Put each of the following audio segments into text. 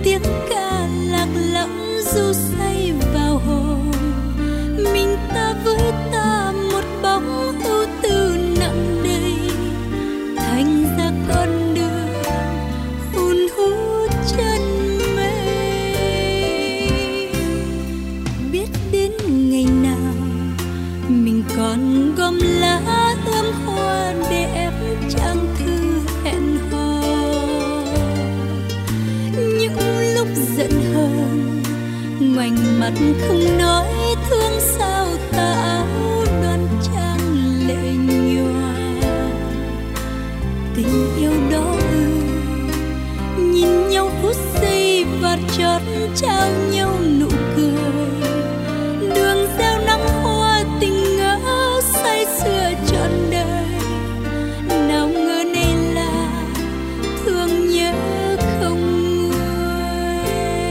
tiếng ca lạc lõng du say vào hồn. Mình ta với ta một bóng ưu tư nặng nề, thành ra con đường hun hút chân mây. Biết đến ngày nào mình còn gom lá ươm hoa để ép trang thư hẹn hò. Những lúc giận hờn ngoảnh mặt không nói thương sao tà áo đoan trang lệ nhòa. Tình yêu đó nhìn nhau phút giây và chót trao nhau nụ cười. Đường gieo nắng hoa tình ngỡ say sưa trọn đời. Nào ngờ này là thương nhớ không nguôi.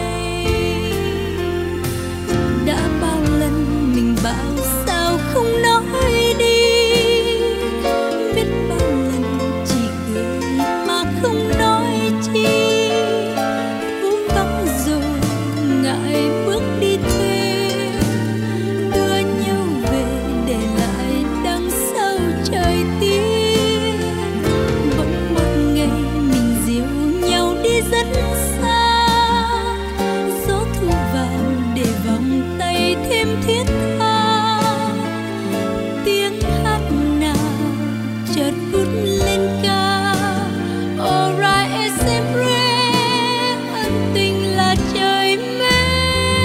Đã bao lần mình bảo sao không nói đi, biết bao lần chỉ cười mà không nói chi. Vũ vắng rồi ngại bước đi thêm, đưa nhau về để lại đằng sau trời tiếng. Bỗng một ngày mình dìu nhau đi rất xa, gió thu vào để vòng tay thêm thiết tha. Tiếng hát nào chợt vút lên ca, Ora sempre, ân tình là trời mê.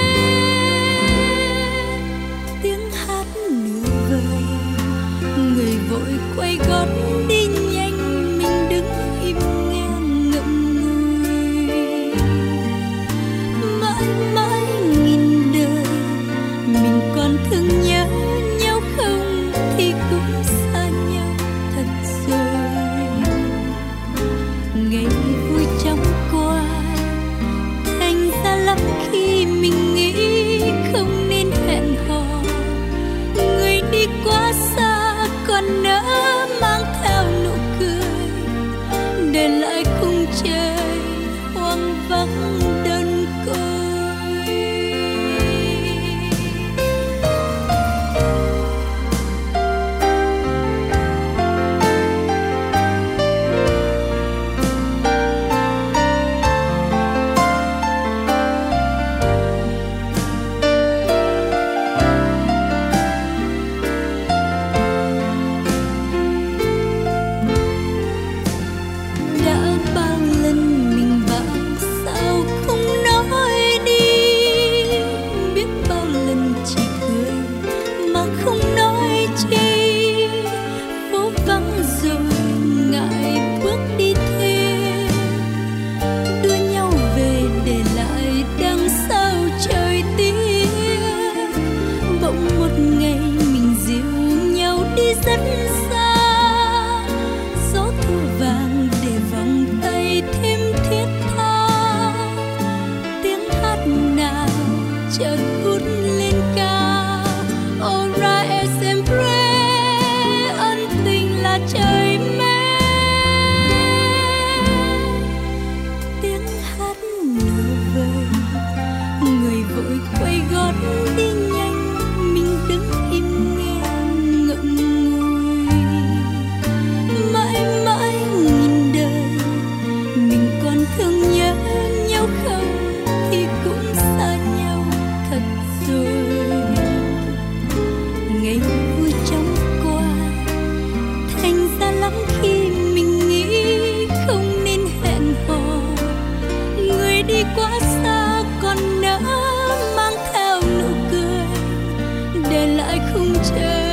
Tiếng hát nửa vời, người vội quay gót đi nhanh, mình đứng im nghe ngậm ngùi. Mãi mãi nghìn đời mình còn thương nhớ nhau không thì cũng xa nhau thật rồi. Ngày vui chóng qua, thành ra lắm khi mình nghĩ không nên hẹn hò. Người đi quá xa còn nỡ mang theo nụ cười, để lại khung trời hoang vắng đơn côi. Đã bao lần mình bảo sao không nói đi, biết bao lần chỉ cười mà không nói chi. Phố vắng rồi ngại bước đi thêm, đưa nhau về để lại đằng sau trời tiếng. Bỗng một ngày mình dìu nhau đi rất xa, gió thu vàng để vòng tay thêm thiết tha. Tiếng hát nào chợt vút lên ca, Ora sempre, ân tình là trời mê. Tiếng hát nửa vời, người vội quay gót đi nhanh, mình đứng im nghe ngậm ngùi. Mãi mãi nghìn đời mình còn thương nhớ nhau không thì cũng xa nhau thật rồi. Ngày vui chóng qua, thành ra lắm khi mình nghĩ không nên hẹn hò. Người đi quá xa còn nỡ mang theo nụ cười, để lại khung trời